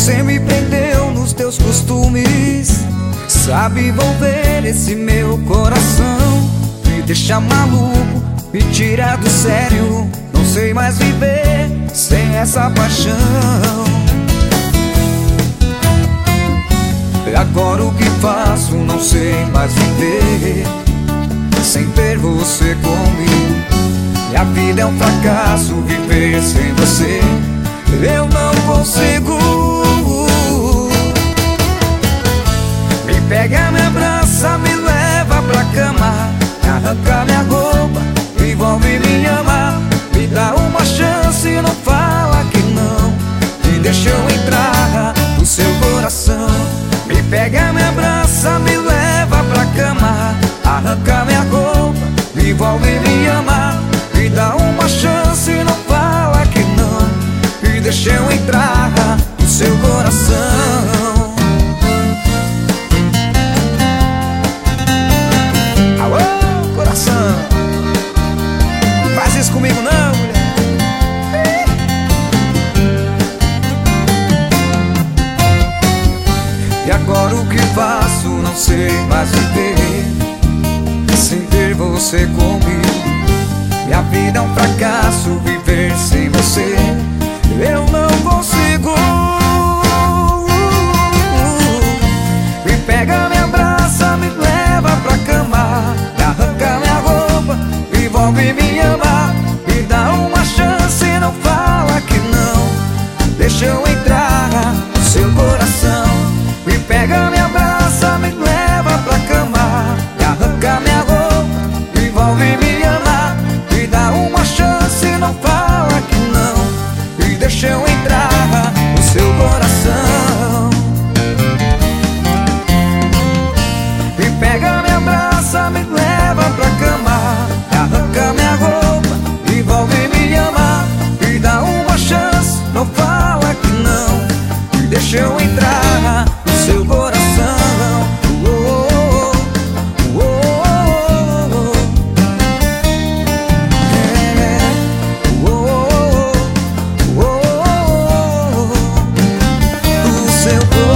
Você me prendeu nos teus costumes, sabe envolver esse meu coração. Me deixa maluco, me tira do sério. Não sei mais viver sem essa paixão. E agora o que faço? Não sei mais viver sem ter você comigo. Minha vida é um fracasso, viver sem você eu não consigo. Me pega, me abraça, me leva pra cama, arranca minha roupa, envolve, me ama. Me dá uma chance, não fala que não. Me deixa eu entrar no seu coração. Me pega, me abraça, me leva pra cama, arranca minha roupa, envolve, me ama. Me dá uma chance, não fala que não. Me deixa eu entrar no seu coração. Alô, coração, faz isso comigo não, mulher. E agora o que faço? Não sei mais viver sem ter você comigo. Minha vida é um fracasso, viver sem você eu não consigo. Me pega, me abraça, me leva pra cama, me arranca minha roupa, me envolve, me ama. Me dá uma chance, não fala que não. Deixa eu entrar no seu coração. Me pega, me abraça, me leva pra cama, me arranca minha roupa, me envolve, me ama. Me dá uma chance, não fala que não. E deixa eu entrar no seu coração. Me pega, me abraça, me leva pra cama, me arranca minha roupa, me envolve, me ama. Me dá uma chance, não fala que não. E deixa eu entrar no seu coração. Seu